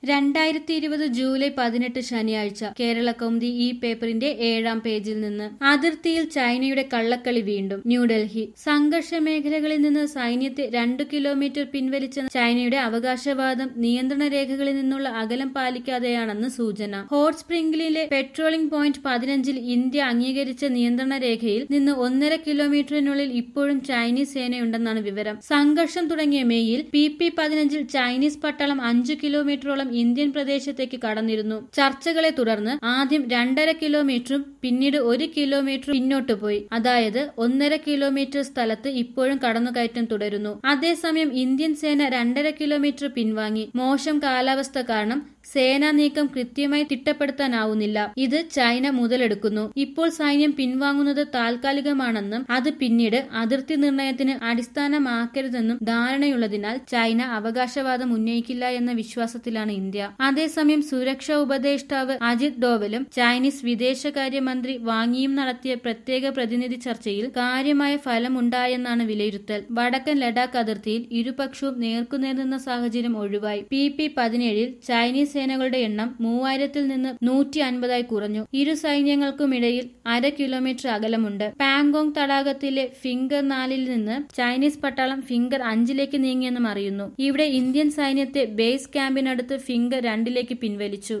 2020 July 18 ശനിയാഴ്ച കേരള കൗമുദി ഈ പേപ്പറിന്റെ 7-ാം പേജിൽ നിന്ന് അതിർത്തിയിൽ ചൈനയുടെ കള്ളക്കളി വീണ്ടും. ന്യൂഡൽഹി സംഘർഷ മേഖലകളിൽ നിന്ന് സൈന്യത്തെ 2 കിലോമീറ്റർ പിൻവലിച്ച ചൈനയുടെ അവകാശവാദം നിയന്ത്രണ രേഖകളിൽ നിന്നുള്ള അകലം പാലിക്കാതെയാണെന്ന് സൂചന. ഹോട്ട് സ്പ്രിംഗിലെ പെട്രോളിംഗ് പോയിന്റ് 15-ൽ ഇന്ത്യ അംഗീകരിച്ച നിയന്ത്രണ രേഖയിൽ നിന്ന് 1.5 കിലോമീറ്ററിനുള്ളിൽ ഇപ്പോഴും ചൈനീസ് സേനയുണ്ടെന്നാണ് വിവരം. സംഘർഷം തുടങ്ങിയ മേയിൽ PP-15-ൽ ചൈനീസ് പട്ടാളം 5 കിലോമീറ്ററോളം ഇന്ത്യൻ പ്രദേശത്തേക്ക് കടന്നിരുന്നു. ചർച്ചകളെ തുടർന്ന് ആദ്യം 2.5 കിലോമീറ്ററും പിന്നീട് 1 കിലോമീറ്റർ പിന്നോട്ട് പോയി. അതായത് 1.5 കിലോമീറ്റർ സ്ഥലത്ത് ഇപ്പോഴും കടന്നുകയറ്റം തുടരുന്നു. അതേസമയം ഇന്ത്യൻ സേന 2.5 കിലോമീറ്റർ പിൻവാങ്ങി. മോശം കാലാവസ്ഥ കാരണം സേനാ നീക്കം കൃത്യമായി തിട്ടപ്പെടുത്താനാവുന്നില്ല. ഇത് ചൈന മുതലെടുക്കുന്നു. ഇപ്പോൾ സൈന്യം പിൻവാങ്ങുന്നത് താൽക്കാലികമാണെന്നും അത് പിന്നീട് അതിർത്തി നിർണയത്തിന് അടിസ്ഥാനമാക്കരുതെന്നും ധാരണയുള്ളതിനാൽ ചൈന അവകാശവാദം ഉന്നയിക്കില്ല എന്ന വിശ്വാസത്തിലാണ് ഇന്ത്യ. അതേസമയം സുരക്ഷാ ഉപദേഷ്ടാവ് അജിത് ഡോവലും ചൈനീസ് വിദേശകാര്യമന്ത്രി വാങ്ങിയും നടത്തിയ പ്രത്യേക പ്രതിനിധി ചർച്ചയിൽ കാര്യമായ ഫലമുണ്ടായെന്നാണ് വിലയിരുത്തൽ. വടക്കൻ ലഡാക്ക് അതിർത്തിയിൽ ഇരുപക്ഷവും നേർക്കുനേർ നിന്ന സാഹചര്യം ഒഴിവായി. PP-17-ൽ ചൈനീസ് സേനകളുടെ എണ്ണം 3000-ൽ നിന്ന് 150-ആയി കുറഞ്ഞു. ഇരു സൈന്യങ്ങൾക്കുമിടയിൽ 1/2 കിലോമീറ്റർ അകലമുണ്ട്. പാങ്കോങ് തടാകത്തിലെ ഫിംഗർ 4-ൽ നിന്ന് ചൈനീസ് പട്ടാളം ഫിംഗർ 5-ലേക്ക് നീങ്ങിയെന്നും അറിയുന്നു. ഇവിടെ ഇന്ത്യൻ സൈന്യത്തെ ബേസ് ക്യാമ്പിനടുത്ത് ഫിംഗർ 2-ലേക്ക് പിൻവലിച്ചു.